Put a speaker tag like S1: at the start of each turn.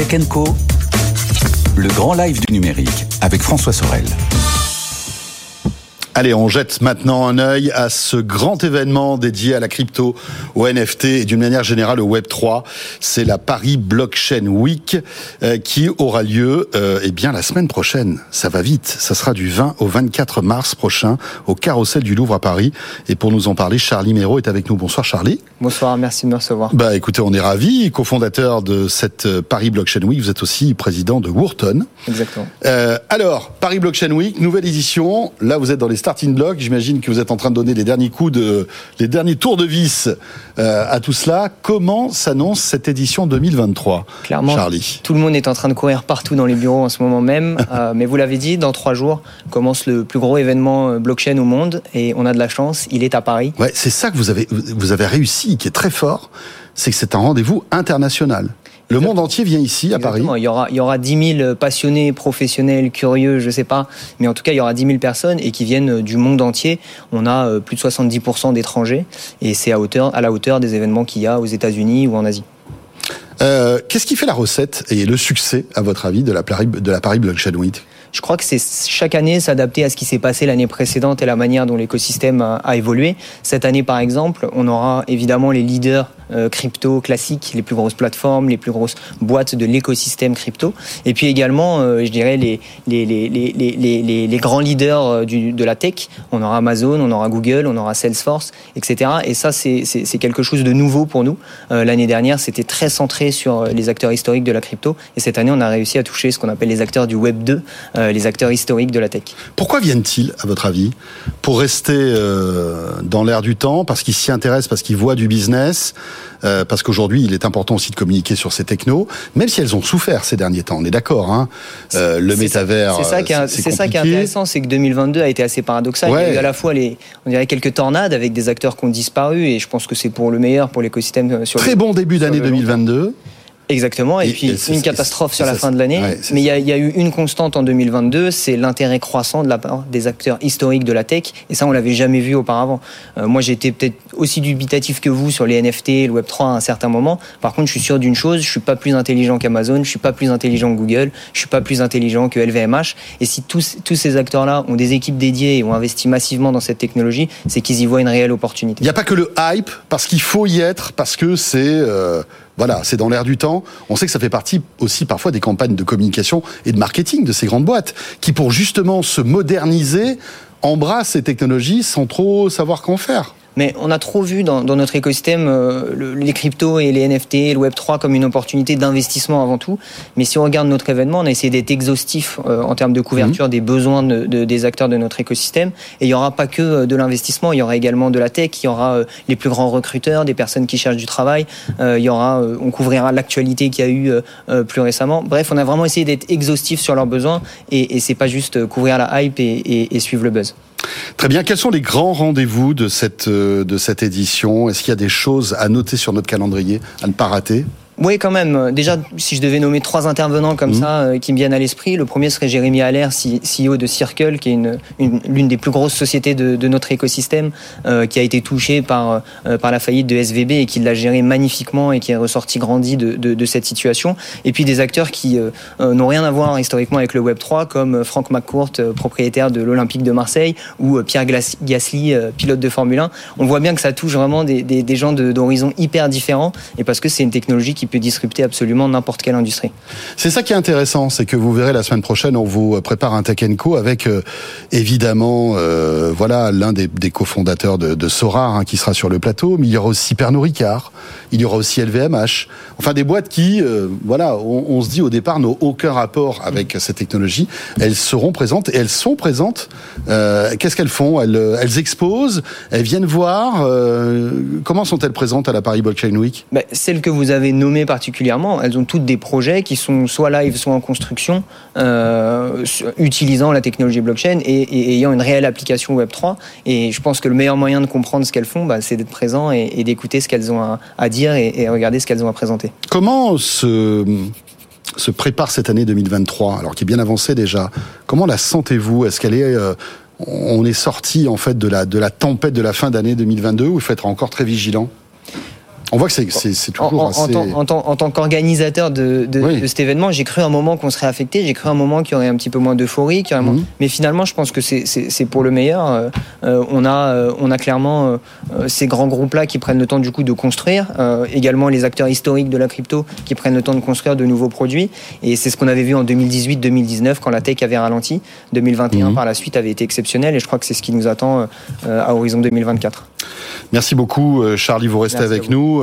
S1: Tech & Co, le grand live du numérique avec François Sorel.
S2: Allez, on jette maintenant un œil à ce grand événement dédié à la crypto, au NFT et d'une manière générale au Web3. C'est la Paris Blockchain Week qui aura lieu la semaine prochaine. Ça va vite. Ça sera du 20 au 24 mars prochain au Carrousel du Louvre à Paris. Et pour nous en parler, Charlie Méraud est avec nous. Bonsoir Charlie.
S3: Bonsoir, merci de me recevoir.
S2: Écoutez, on est ravis. Co-fondateur de cette Paris Blockchain Week, vous êtes aussi président de Wurton.
S3: Exactement.
S2: Alors, Paris Blockchain Week, nouvelle édition. Là, vous êtes dans les starting blocks. J'imagine que vous êtes en train de donner les derniers tours de vis à tout cela. Comment s'annonce cette édition 2023,
S3: Clairement,
S2: Charlie?
S3: Tout le monde est en train de courir partout dans les bureaux en ce moment même. Mais vous l'avez dit, dans 3 jours commence le plus gros événement blockchain au monde. Et on a de la chance, il est à Paris.
S2: Ouais, c'est ça que vous avez réussi, qui est très fort. C'est que c'est un rendez-vous international. Le monde entier vient ici, à Paris.
S3: Il y aura 10 000 passionnés, professionnels, curieux, je sais pas. Mais en tout cas, il y aura 10 000 personnes et qui viennent du monde entier. On a plus de 70% d'étrangers. Et c'est à la hauteur des événements qu'il y a aux États-Unis ou en Asie.
S2: Qu'est-ce qui fait la recette et le succès, à votre avis, de la Paris Blockchain Week?
S3: Je crois que c'est chaque année s'adapter à ce qui s'est passé l'année précédente et la manière dont l'écosystème a évolué. Cette année, par exemple, on aura évidemment les leaders crypto classiques, les plus grosses plateformes, les plus grosses boîtes de l'écosystème crypto. Et puis également, je dirais, les grands leaders de la tech. On aura Amazon, on aura Google, on aura Salesforce, etc. Et ça, c'est quelque chose de nouveau pour nous. L'année dernière, c'était très centré sur les acteurs historiques de la crypto. Et cette année, on a réussi à toucher ce qu'on appelle les acteurs du Web 2, les acteurs historiques de la tech.
S2: Pourquoi viennent-ils, à votre avis? Pour rester dans l'air du temps, parce qu'ils s'y intéressent, parce qu'ils voient du business, parce qu'aujourd'hui, il est important aussi de communiquer sur ces technos, même si elles ont souffert ces derniers temps, on est d'accord, hein. Le métavers,
S3: c'est ça qui est intéressant, c'est que 2022 a été assez paradoxal.
S2: Ouais.
S3: Il y a eu à la fois on dirait quelques tornades avec des acteurs qui ont disparu, et je pense que c'est pour le meilleur pour l'écosystème.
S2: Très bon début d'année 2022.
S3: Exactement, et puis une catastrophe sur la fin de l'année. Ouais, mais il y a eu une constante en 2022, c'est l'intérêt croissant de la part des acteurs historiques de la tech, et ça on l'avait jamais vu auparavant. Moi j'étais peut-être aussi dubitatif que vous sur les NFT et le Web3 à un certain moment. Par contre, je suis sûr d'une chose, je suis pas plus intelligent qu'Amazon, je suis pas plus intelligent que Google, je suis pas plus intelligent que LVMH, et si tous ces acteurs-là ont des équipes dédiées et ont investi massivement dans cette technologie, c'est qu'ils y voient une réelle opportunité.
S2: Il n'y a pas que le hype, parce qu'il faut y être, parce que c'est dans l'air du temps. On sait que ça fait partie aussi parfois des campagnes de communication et de marketing de ces grandes boîtes qui, pour justement se moderniser, embrassent ces technologies sans trop savoir qu'en faire.
S3: Mais on a trop vu dans notre écosystème les cryptos et les NFT et le Web3 comme une opportunité d'investissement avant tout. Mais si on regarde notre événement, on a essayé d'être exhaustif en termes de couverture des besoins des acteurs de notre écosystème. Et il n'y aura pas que de l'investissement, il y aura également de la tech, il y aura les plus grands recruteurs, des personnes qui cherchent du travail, on couvrira l'actualité qu'il y a eu plus récemment. Bref, on a vraiment essayé d'être exhaustif sur leurs besoins et c'est pas juste couvrir la hype et suivre le buzz.
S2: Très bien. Quels sont les grands rendez-vous de cette édition? Est-ce qu'il y a des choses à noter sur notre calendrier, à ne pas rater?
S3: Oui, quand même. Déjà, si je devais nommer 3 intervenants comme ça qui me viennent à l'esprit, le premier serait Jérémy Allaire, CEO de Circle, qui est l'une des plus grosses sociétés de notre écosystème, qui a été touchée par la faillite de SVB et qui l'a géré magnifiquement et qui est ressorti grandi de cette situation. Et puis des acteurs qui n'ont rien à voir historiquement avec le Web3, comme Franck McCourt, propriétaire de l'Olympique de Marseille, ou Pierre Gasly, pilote de Formule 1. On voit bien que ça touche vraiment des gens d'horizons hyper différents, et parce que c'est une technologie qui peut disrupter absolument n'importe quelle industrie.
S2: C'est ça qui est intéressant, c'est que vous verrez la semaine prochaine, on vous prépare un Tech & Co avec évidemment l'un des cofondateurs de Sora qui sera sur le plateau, mais il y aura aussi Pernod Ricard, il y aura aussi LVMH, enfin des boîtes qui, on se dit au départ n'ont aucun rapport avec cette technologie, elles seront présentes et elles sont présentes. Qu'est-ce qu'elles font? Elles exposent, elles viennent voir. Comment sont-elles présentes à la Paris Blockchain Week?
S3: Celles que vous avez nommées particulièrement, elles ont toutes des projets qui sont soit live, soit en construction, utilisant la technologie blockchain et ayant une réelle application Web3. Et je pense que le meilleur moyen de comprendre ce qu'elles font, c'est d'être présent et d'écouter ce qu'elles ont à dire et regarder ce qu'elles ont à présenter. Comment
S2: se prépare cette année 2023, alors qui est bien avancée déjà? Comment la sentez-vous? Est-ce qu'elle est... on est sorti en fait de la tempête de la fin d'année 2022 ou il faut être encore très vigilant? On voit que c'est toujours assez...
S3: En tant qu'organisateur de cet événement, j'ai cru un moment qu'on serait affecté, j'ai cru un moment qu'il y aurait un petit peu moins d'euphorie, mais finalement je pense que c'est pour le meilleur. On a clairement ces grands groupes-là qui prennent le temps du coup de construire, également les acteurs historiques de la crypto qui prennent le temps de construire de nouveaux produits, et c'est ce qu'on avait vu en 2018-2019 quand la tech avait ralenti. 2021 par la suite avait été exceptionnel, et je crois que c'est ce qui nous attend à horizon 2024.
S2: Merci beaucoup Charlie, vous restez avec nous.